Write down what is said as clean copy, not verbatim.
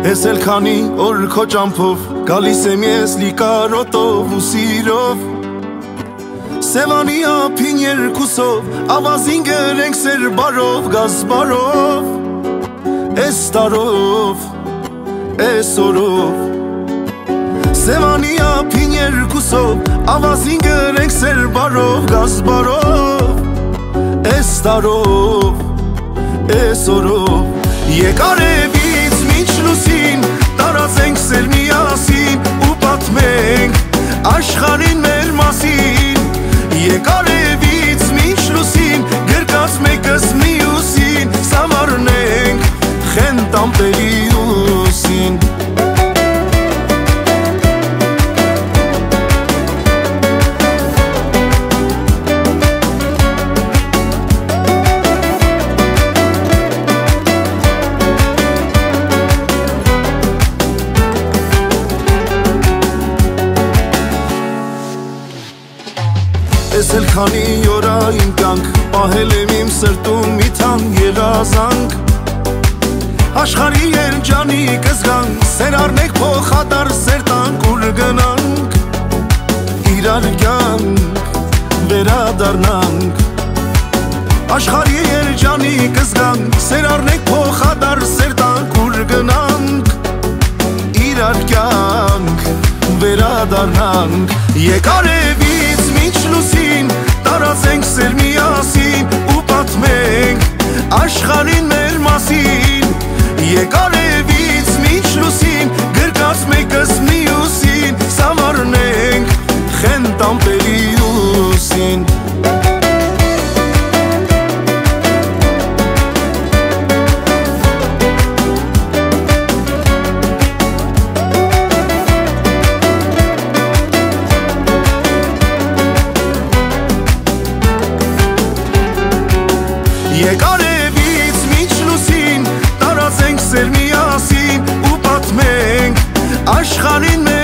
Ես էլ քանի օր քո ճամփով գալիս եմ ես լիկարոտով ու սիրով Սևանի ափին երկուսով ավազին գրենք սեր բարով գազ բարով Էս տարով, էս օրով Սևանի ափին երկուսով ավազին գրենք սեր բարով գազ բարով Էս տարով, էս օրով Եկար էվից մինչ լուսին տարածենք սեր միասին ու պատմենք աշխարհին մեր մասին Եկար էվից մինչ լուսին գրկած մեկս մյուսին սավառնենք խենթ ամպերի ուսին Ես էլ քանի օրա իմ կյանք պահել եմ իմ սրտում մի թանկ երազանք Աշխարհի երջանի կզգանք սեր առնենք փոխադարձ սեր տանք ուր գնանք Իրար կյանք վերադառնանք Աշխարհի երջանի կզգանք սեր առնենք փոխադարձ սեր տանք ուր գնանք Իրար կյանք վերադառնանք Եկար էվից մինչ լուսին տարածենք սեր միասին ու պատմենք աշխարհին մեր մասին Եկար էվից մինչ լուսին գրկած մեկս մյուսին սավառնենք խենթ ամպերի ուսին Եկար էվից մինչ լուսին տարածենք սեր միասին ու պատմենք աշխարհին